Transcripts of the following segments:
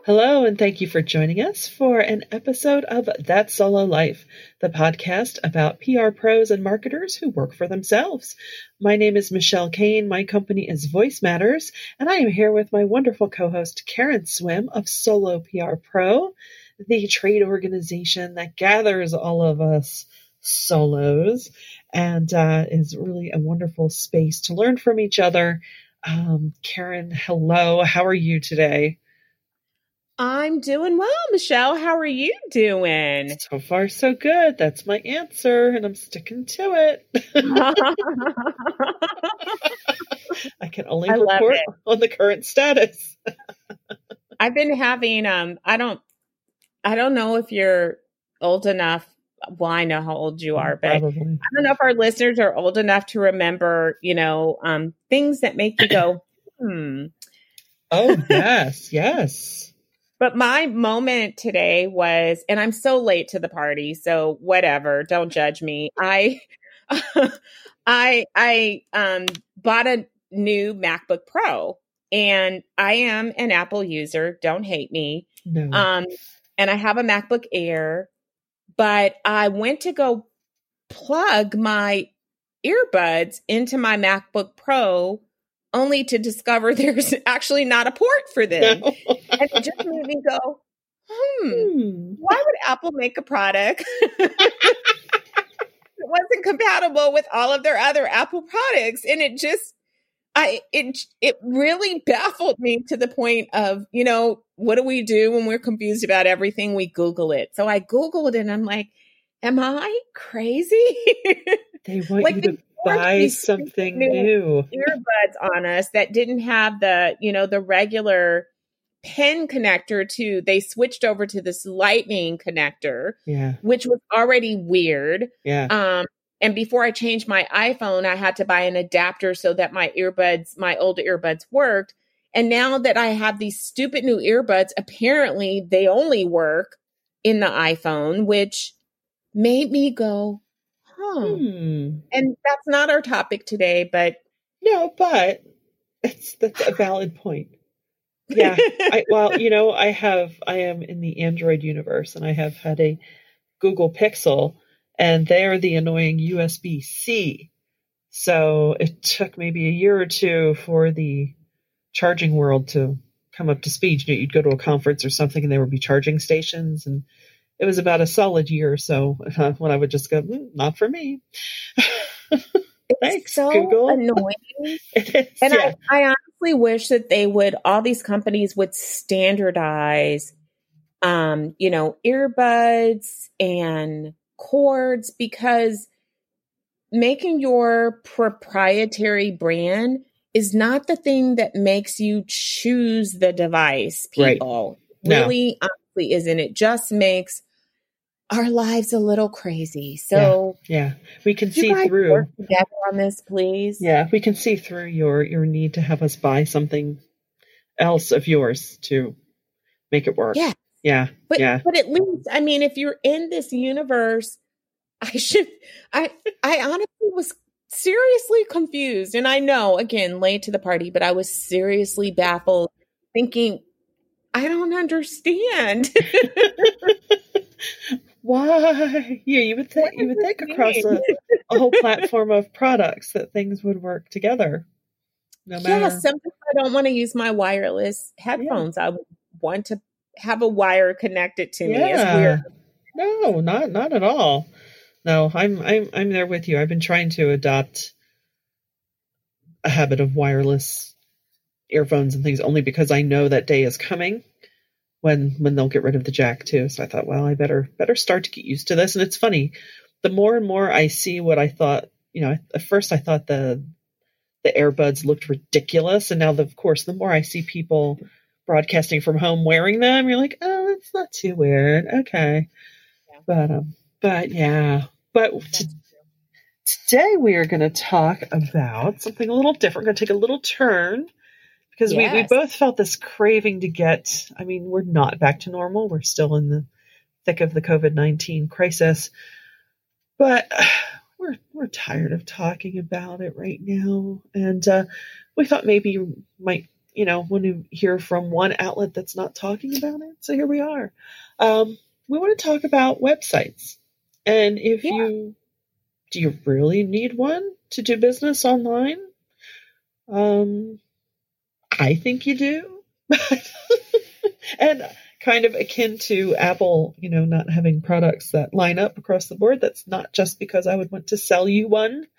Hello, and thank you for joining us for an episode of That Solo Life, the podcast about PR pros and marketers who work for themselves. My name is Michelle Kane. My company is Voice Matters, and I am here with my wonderful co-host Karen Swim of Solo PR Pro, the trade organization that gathers all of us solos and is really a wonderful space to learn from each other. Karen, hello. How are you today? I'm doing well, Michelle. How are you doing? So far, so good. That's my answer, and I'm sticking to it. I can only report on the current status. I've been having, I don't know if you're old enough. Well, I know how old you are, but Probably. I don't know if our listeners are old enough to remember, things that make you go, Oh, yes, yes. But my moment today was, and I'm so late to the party, so whatever, don't judge me. I bought a new MacBook Pro, and I am an Apple user. Don't hate me. No. And I have a MacBook Air, but I went to go plug my earbuds into my MacBook Pro, only to discover there's actually not a port for them. No. And it just made me go, why would Apple make a product that wasn't compatible with all of their other Apple products? And it really baffled me to the point of, what do we do when we're confused about everything? We Google it. So I Googled it and I'm like, am I crazy? They want you to buy something new earbuds on us that didn't have the regular pen connector to, they switched over to this lightning connector, which was already weird. And before I changed my iPhone, I had to buy an adapter so that my old earbuds worked. And now that I have these stupid new earbuds, apparently they only work in the iPhone, which made me go, And that's not our topic today, but that's a valid point. Yeah. I am in the Android universe, and I have had a Google Pixel, and they're the annoying USB-C. So it took maybe a year or two for the charging world to come up to speed. You'd go to a conference or something, and there would be charging stations, and it was about a solid year or so when I would just go, not for me. Thanks, so Google. Annoying. It is, and I honestly wish that all these companies would standardize, earbuds and cords, because making your proprietary brand is not the thing that makes you choose the device, people. Right. No. Really, honestly, isn't. It just makes our lives a little crazy. So yeah. We can see through. Work together on this, please. Yeah, we can see through your need to have us buy something else of yours to make it work. Yeah. But at least, if you're in this universe, I honestly was seriously confused. And I know, again, late to the party, but I was seriously baffled, thinking, I don't understand. Why? Yeah, you would think across a whole platform of products that things would work together. No matter. Yeah, sometimes I don't want to use my wireless headphones. Yeah. I would want to have a wire connected to me. It's weird. No, not at all. No, I'm there with you. I've been trying to adopt a habit of wireless earphones and things, only because I know that day is coming when they'll get rid of the jack too. So I thought, well, I better start to get used to this. And it's funny, the more and more I see what I thought, at first I thought the earbuds looked ridiculous, and now of course the more I see people broadcasting from home wearing them, you're like, oh, it's not too weird. Okay. Yeah. But today we are going to talk about something a little different. We're going to take a little turn, because we both felt this craving to get, we're not back to normal. We're still in the thick of the COVID-19 crisis, but we're tired of talking about it right now. And we thought maybe you might when you hear from one outlet that's not talking about it. So here we are. We want to talk about websites. And do you really need one to do business online? I think you do. And kind of akin to Apple, not having products that line up across the board. That's not just because I would want to sell you one.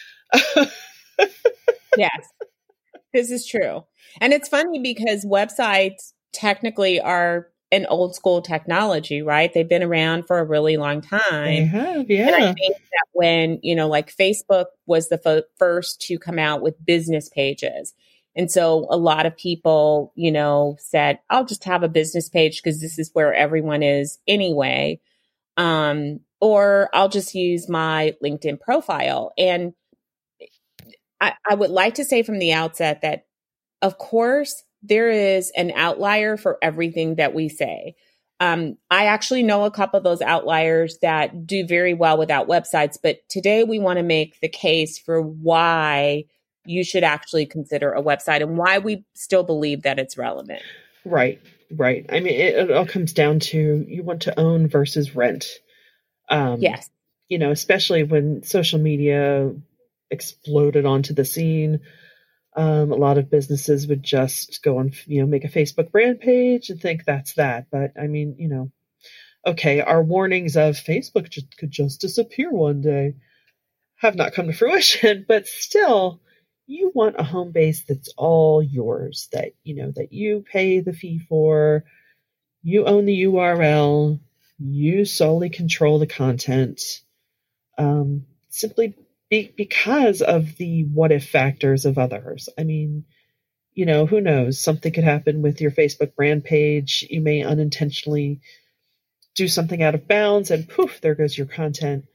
Yes, this is true. And it's funny because websites technically are an old school technology, right? They've been around for a really long time. They have, yeah. And I think that when, like Facebook was the first to come out with business pages. And so a lot of people, said, I'll just have a business page because this is where everyone is anyway. Or I'll just use my LinkedIn profile. And I would like to say from the outset that, of course, there is an outlier for everything that we say. I actually know a couple of those outliers that do very well without websites, but today we want to make the case for why you should actually consider a website and why we still believe that it's relevant. Right. I mean, it all comes down to you want to own versus rent. Yes. Especially when social media exploded onto the scene. A lot of businesses would just go and, make a Facebook brand page and think that's that. But I mean, okay, our warnings of Facebook could just disappear one day have not come to fruition, but still you want a home base that's all yours, that you pay the fee for, you own the URL, you solely control the content, simply because of the what if factors of others. I mean, who knows? Something could happen with your Facebook brand page. You may unintentionally do something out of bounds and poof, there goes your content.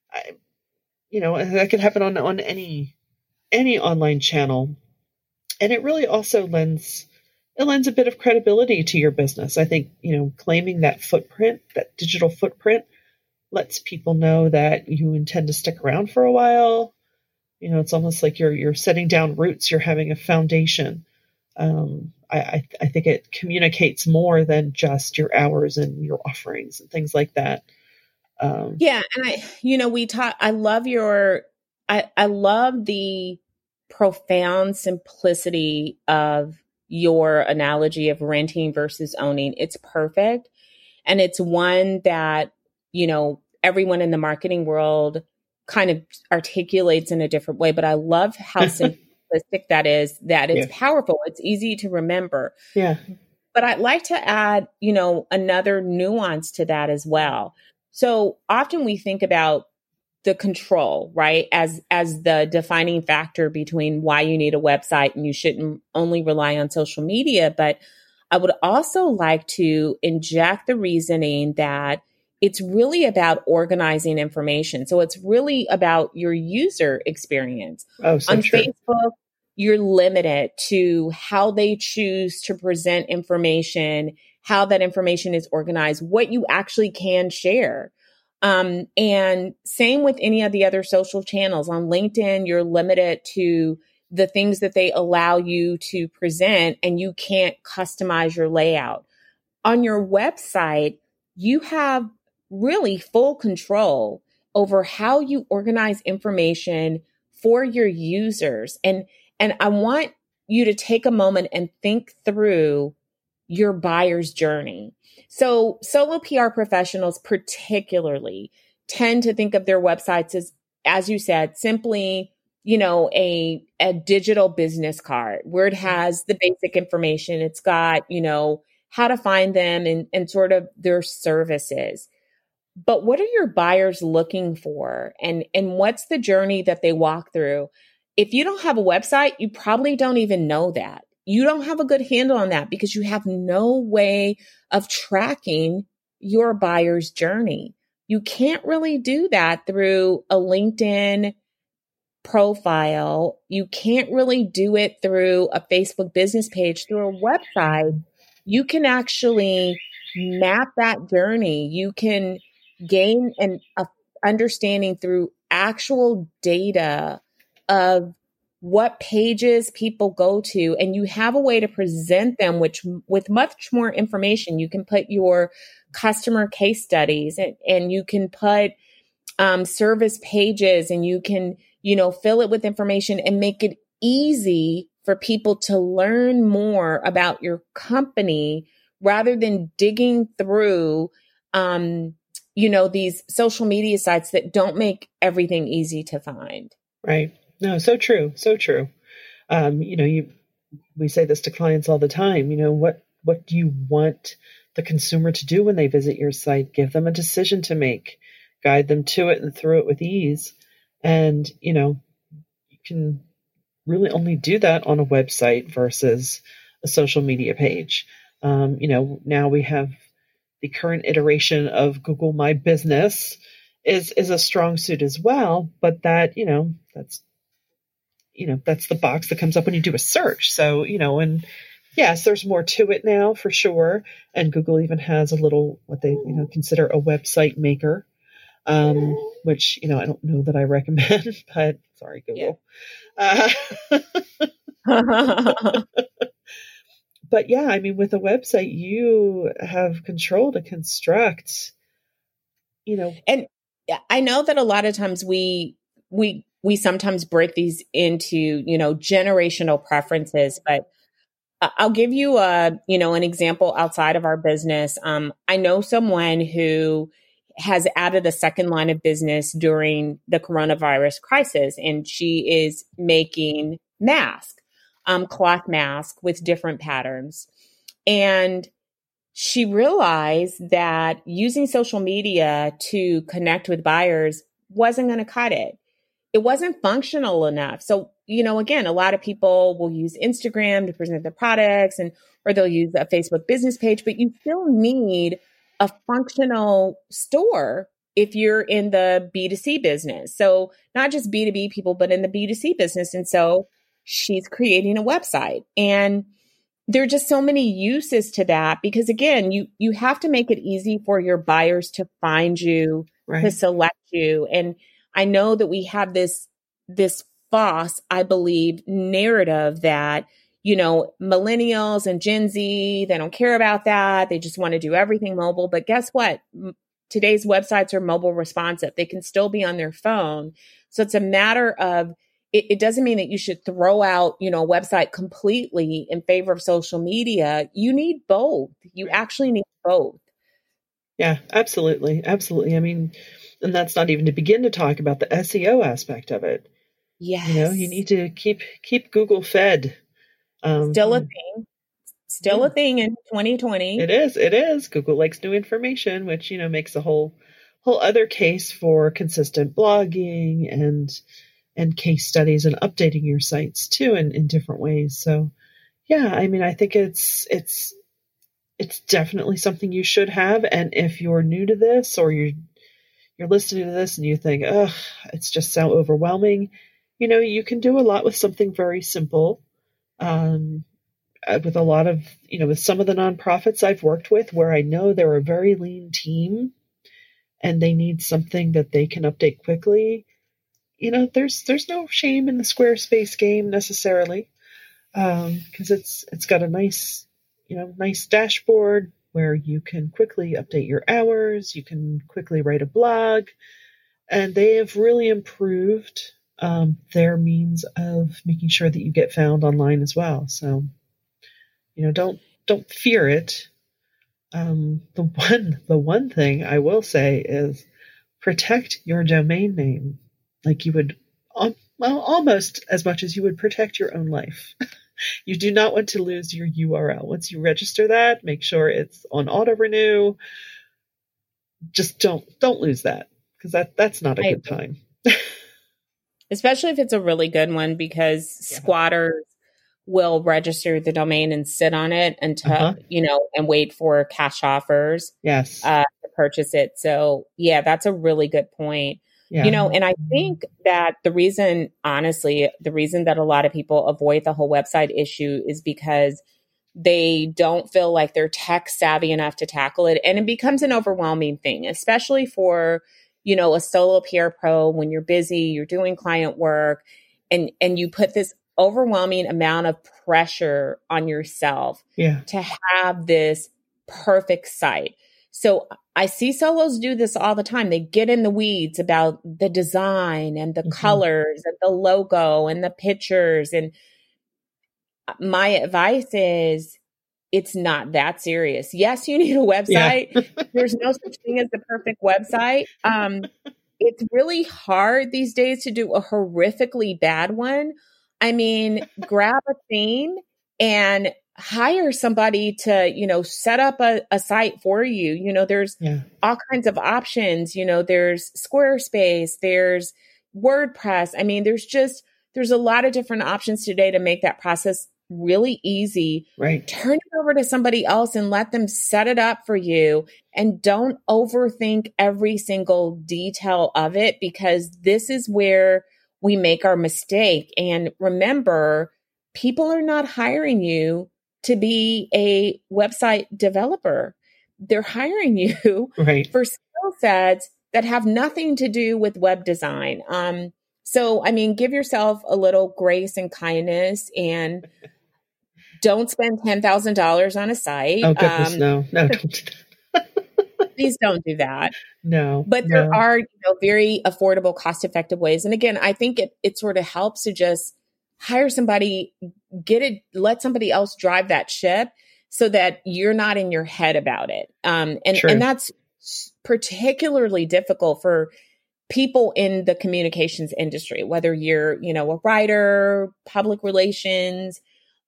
That could happen on any online channel. And it really also lends a bit of credibility to your business. I think, claiming that footprint, that digital footprint, lets people know that you intend to stick around for a while. It's almost like you're setting down roots. You're having a foundation. I think it communicates more than just your hours and your offerings and things like that. Yeah. And I love the profound simplicity of your analogy of renting versus owning. It's perfect. And it's one that, everyone in the marketing world kind of articulates in a different way. But I love how simplistic that is, that it's powerful. It's easy to remember. Yeah. But I'd like to add, another nuance to that as well. So often we think about the control, right, as the defining factor between why you need a website and you shouldn't only rely on social media. But I would also like to inject the reasoning that it's really about organizing information. So it's really about your user experience. Oh, so on true. Facebook, you're limited to how they choose to present information, how that information is organized, what you actually can share. And same with any of the other social channels. On LinkedIn, you're limited to the things that they allow you to present, and you can't customize your layout. On your website, you have really full control over how you organize information for your users. And I want you to take a moment and think through your buyer's journey. So solo PR professionals particularly tend to think of their websites as you said, simply, a digital business card where it has the basic information. It's got, how to find them and sort of their services. But what are your buyers looking for? And what's the journey that they walk through? If you don't have a website, you probably don't even know that. You don't have a good handle on that because you have no way of tracking your buyer's journey. You can't really do that through a LinkedIn profile. You can't really do it through a Facebook business page. Through a website, you can actually map that journey. You can gain an understanding through actual data of what pages people go to, and you have a way to present them with much more information. You can put your customer case studies and you can put service pages, and you can, fill it with information and make it easy for people to learn more about your company rather than digging through, these social media sites that don't make everything easy to find. Right. No, so true. So true. We say this to clients all the time. What do you want the consumer to do when they visit your site? Give them a decision to make, guide them to it and through it with ease. And, you can really only do that on a website versus a social media page. Now we have the current iteration of Google My Business is a strong suit as well, but that's the box that comes up when you do a search. So, and yes, there's more to it now for sure. And Google even has a little, what they, consider a website maker, which, I don't know that I recommend, but sorry, Google. Yeah. But yeah, with a website, you have control to construct, And I know that a lot of times we sometimes break these into, generational preferences, but I'll give you an example outside of our business. I know someone who has added a second line of business during the coronavirus crisis, and she is making masks, cloth masks with different patterns. And she realized that using social media to connect with buyers wasn't going to cut it. It wasn't functional enough. So, again, a lot of people will use Instagram to present their products or they'll use a Facebook business page, but you still need a functional store if you're in the B2C business. So not just B2B people, but in the B2C business. And so she's creating a website, and there are just so many uses to that because, again, you have to make it easy for your buyers to find you, right, to select you. And I know that we have this false, I believe, narrative that, millennials and Gen Z, they don't care about that. They just want to do everything mobile. But guess what? Today's websites are mobile responsive. They can still be on their phone. So it's a matter of, it doesn't mean that you should throw out, a website completely in favor of social media. You need both. You actually need both. Yeah, absolutely. Absolutely. And that's not even to begin to talk about the SEO aspect of it. Yes. You need to keep Google fed. Still a thing. Still a thing in 2020. It is. Google likes new information, which, makes a whole other case for consistent blogging and case studies and updating your sites too in different ways. So yeah, I think it's definitely something you should have. And if you're new to this or you're listening to this and you think, oh, it's just so overwhelming, you can do a lot with something very simple. With a lot of, with some of the nonprofits I've worked with where I know they're a very lean team and they need something that they can update quickly. There's no shame in the Squarespace game necessarily, because it's got a nice dashboard where you can quickly update your hours, you can quickly write a blog, and they have really improved their means of making sure that you get found online as well. So, don't fear it. The one thing I will say is protect your domain name. Like you would, almost as much as you would protect your own life. You do not want to lose your URL. Once you register that, make sure it's on auto renew. Just don't lose that, because that's not a good time. Especially if it's a really good one, because squatters will register the domain and sit on it until, and wait for cash offers. Yes. To purchase it. So yeah, that's a really good point. Yeah. And I think that the reason that a lot of people avoid the whole website issue is because they don't feel like they're tech savvy enough to tackle it. And it becomes an overwhelming thing, especially for, a solo PR pro when you're busy, you're doing client work. and you put this overwhelming amount of pressure on yourself to have this perfect site. So I see solos do this all the time. They get in the weeds about the design and the colors and the logo and the pictures. And my advice is, it's not that serious. Yes, you need a website. Yeah. There's no such thing as the perfect website. It's really hard these days to do a horrifically bad one. I mean, grab a theme and hire somebody to, set up a site for you. There's all kinds of options. There's Squarespace, there's WordPress. I mean, there's a lot of different options today to make that process really easy. Right. Turn it over to somebody else and let them set it up for you. And don't overthink every single detail of it, because this is where we make our mistake. And remember, people are not hiring you to be a website developer. They're hiring you for skill sets that have nothing to do with web design. So, I mean, give yourself a little grace and kindness, and don't spend $10,000 on a site. Oh, goodness, no, don't do that. Please don't do that. No. But there are, very affordable, cost-effective ways. And again, I think it sort of helps to just hire somebody, let somebody else drive that ship so that you're not in your head about it. And that's particularly difficult for people in the communications industry, whether you're, a writer, public relations,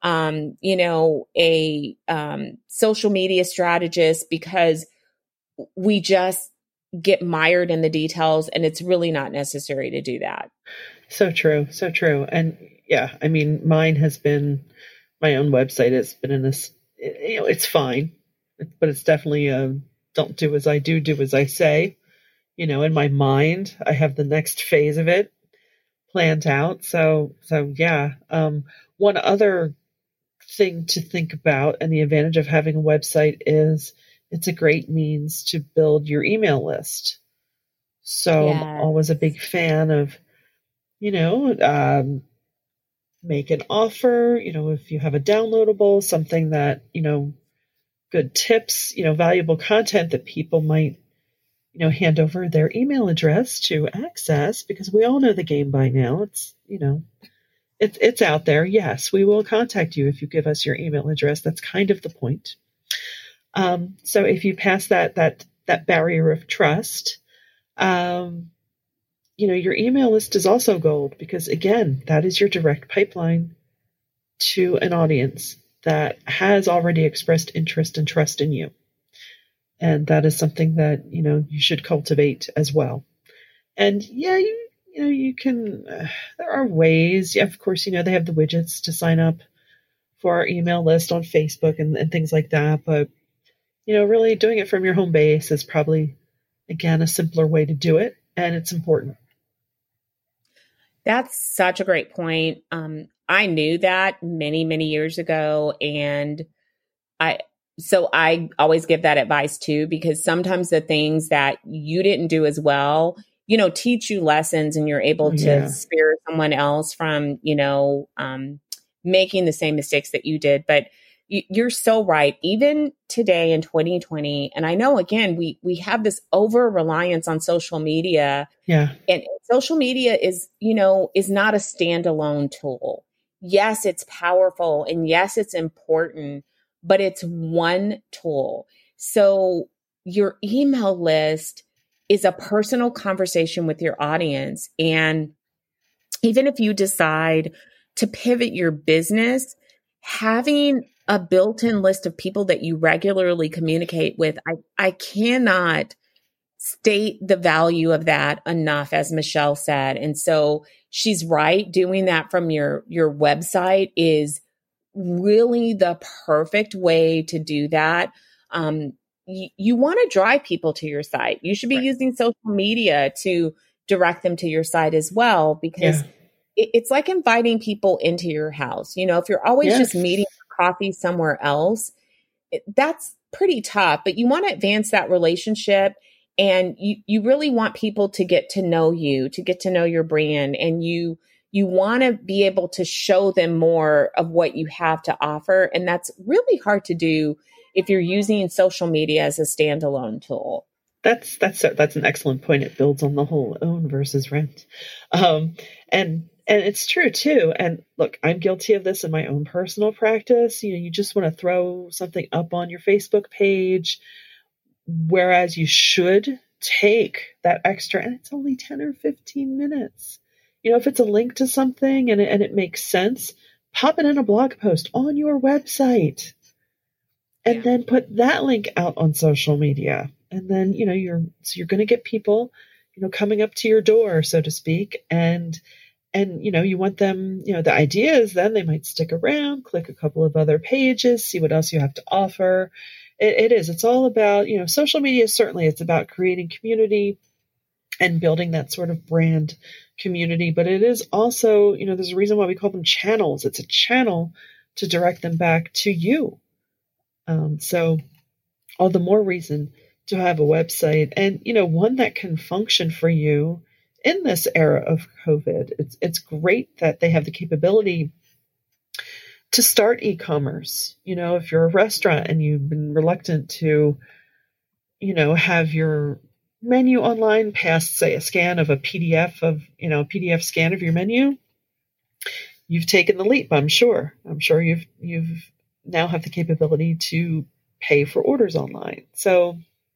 a social media strategist, because we just get mired in the details, and it's really not necessary to do that. So true. So true. And yeah, I mean, my own website has been in this, it's fine, but it's definitely don't do as I do as I say. In my mind, I have the next phase of it planned out. So yeah. One other thing to think about, and the advantage of having a website, is it's a great means to build your email list. So I'm always a big fan of, make an offer, if you have a downloadable, something that, good tips, valuable content that people might, hand over their email address to access, because we all know the game by now. It's, it's out there. Yes, we will contact you if you give us your email address. That's kind of the point. So if you pass that barrier of trust, your email list is also gold, because again, that is your direct pipeline to an audience that has already expressed interest and trust in you. And that is something that, you should cultivate as well. And yeah, you can, there are ways. Yeah, of course, they have the widgets to sign up for our email list on Facebook and things like that. But, really doing it from your home base is probably, again, a simpler way to do it. And it's important. That's such a great point. I knew that many, many years ago. And so I always give that advice too, because sometimes the things that you didn't do as well, teach you lessons, and you're able to spare someone else from, making the same mistakes that you did. But you're so right. Even today in 2020, and I know, again, we have this over reliance on social media. Yeah. And social media is not a standalone tool. Yes, it's powerful, and yes, it's important, but it's one tool. So your email list is a personal conversation with your audience. And even if you decide to pivot your business, having a built-in list of people that you regularly communicate with, I cannot state the value of that enough, as Michelle said. And so she's right. Doing that from your website is really the perfect way to do that. You want to drive people to your site. You should be using social media to direct them to your site as well, because it's like inviting people into your house. If you're always just meeting for coffee somewhere else, that's pretty tough, but you want to advance that relationship. And you really want people to get to know you, to get to know your brand. And you you want to be able to show them more of what you have to offer. And that's really hard to do if you're using social media as a standalone tool. That's an excellent point. It builds on the whole own versus rent. And it's true too. And look, I'm guilty of this in my own personal practice. You just want to throw something up on your Facebook page, whereas you should take that extra, and it's only 10 or 15 minutes. If it's a link to something and it makes sense, pop it in a blog post on your website and then put that link out on social media. And then, you're going to get people, coming up to your door, so to speak. And you want them, the idea is then they might stick around, click a couple of other pages, see what else you have to offer. It's all about, social media, certainly it's about creating community and building that sort of brand community. But it is also, there's a reason why we call them channels. It's a channel to direct them back to you. So all the more reason to have a website, and, one that can function for you in this era of COVID. It's great that they have the capability to start e-commerce. If you're a restaurant and you've been reluctant to, have your menu online past, say, a scan of a PDF scan of your menu, you've taken the leap. I'm sure you've now have the capability to pay for orders online. So,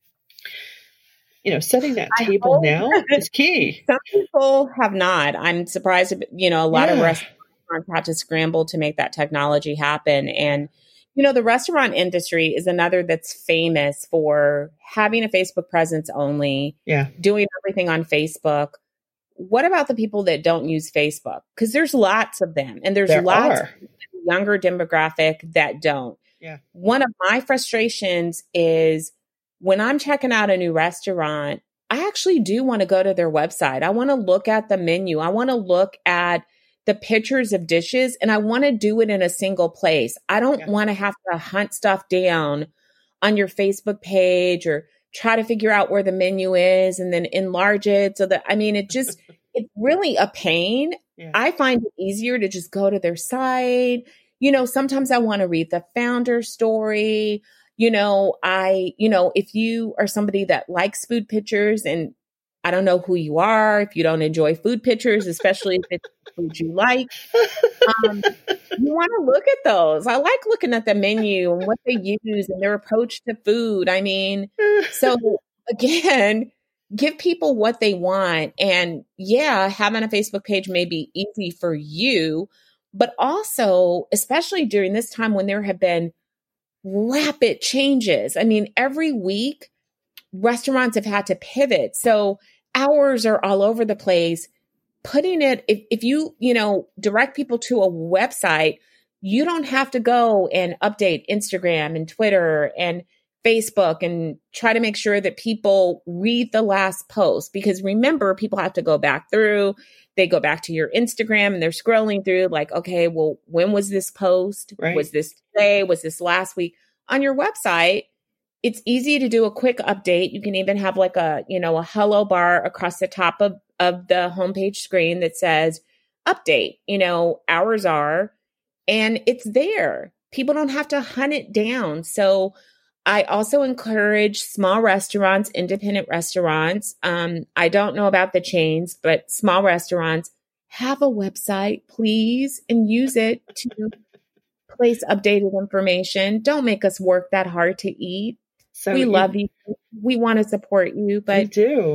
setting that table now is key. Some people have not. I'm surprised, a lot of restaurants had to scramble to make that technology happen. And, the restaurant industry is another that's famous for having a Facebook presence only, doing everything on Facebook. What about the people that don't use Facebook? Because there's lots of them, and there's lots of younger demographic that don't. Yeah. One of my frustrations is when I'm checking out a new restaurant, I actually do want to go to their website. I want to look at the menu. I want to look at the pictures of dishes, and I want to do it in a single place. I don't want to have to hunt stuff down on your Facebook page or try to figure out where the menu is and then enlarge it. So that, it's really a pain. Yeah. I find it easier to just go to their site. Sometimes I want to read the founder story. If you are somebody that likes food pictures, and I don't know who you are, if you don't enjoy food pictures, especially if it's food you like, you want to look at those. I like looking at the menu and what they use and their approach to food. So again, give people what they want. And having a Facebook page may be easy for you, but also, especially during this time when there have been rapid changes. Every week restaurants have had to pivot. So hours are all over the place. Putting it, if you, direct people to a website, you don't have to go and update Instagram and Twitter and Facebook and try to make sure that people read the last post. Because remember, people have to go back through. They go back to your Instagram and they're scrolling through like, okay, well, when was this post? Right. Was this today? Was this last week? On your website, it's easy to do a quick update. You can even have like a hello bar across the top of the homepage screen that says update, hours are, and it's there. People don't have to hunt it down. So I also encourage small restaurants, independent restaurants. I don't know about the chains, but small restaurants, have a website, please, and use it to place updated information. Don't make us work that hard to eat. So we love you. We want to support you, but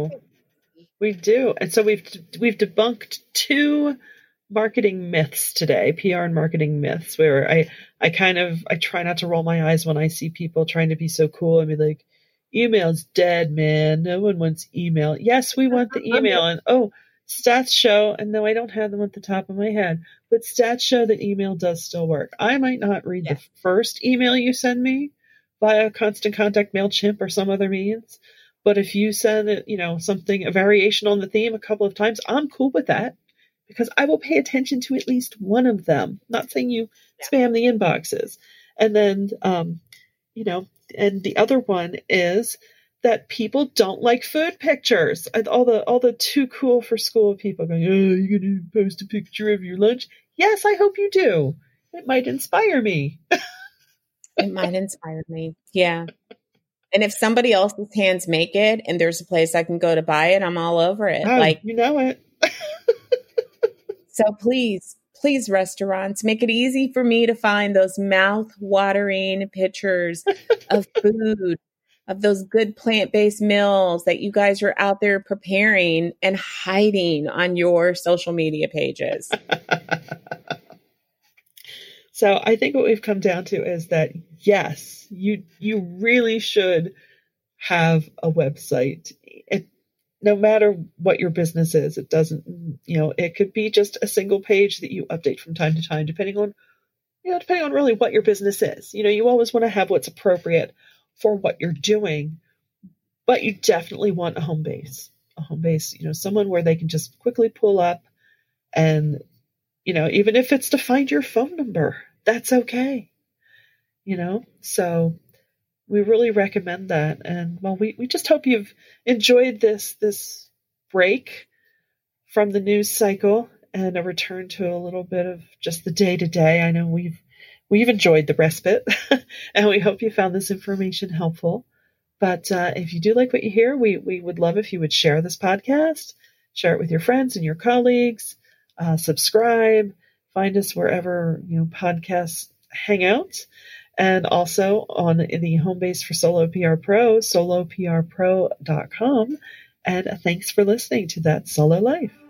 we do. And so we've debunked 2 marketing myths today, PR and marketing myths, where I try not to roll my eyes when I see people trying to be so cool and be like, email's dead, man. No one wants email. Yes, we want the email. And stats show, and no, I don't have them at the top of my head, but stats show that email does still work. I might not read the first email you send me via Constant Contact, MailChimp, or some other means, but if you send a variation on the theme a couple of times, I'm cool with that because I will pay attention to at least one of them. Not saying you spam the inboxes. And then, and the other one is that people don't like food pictures. All the too cool for school people going, oh, you're going to post a picture of your lunch? Yes, I hope you do. It might inspire me. It might inspire me. Yeah. And if somebody else's hands make it and there's a place I can go to buy it, I'm all over it. Oh, like, you know it. So please, restaurants, make it easy for me to find those mouth-watering pictures of food, of those good plant-based meals that you guys are out there preparing and hiding on your social media pages. So I think what we've come down to is that, yes, you really should have a website. No matter what your business is, it doesn't, it could be just a single page that you update from time to time, depending on really what your business is. You always want to have what's appropriate for what you're doing, but you definitely want a home base, someone where they can just quickly pull up and, even if it's to find your phone number, that's okay. So we really recommend that. And well, we just hope you've enjoyed this break from the news cycle and a return to a little bit of just the day-to-day. I know we've enjoyed the respite and we hope you found this information helpful. But if you do like what you hear, we would love if you would share this podcast, share it with your friends and your colleagues, subscribe, find us wherever podcasts hang out. And also on the home base for Solo PR Pro, soloprpro.com. And thanks for listening to That Solo Life.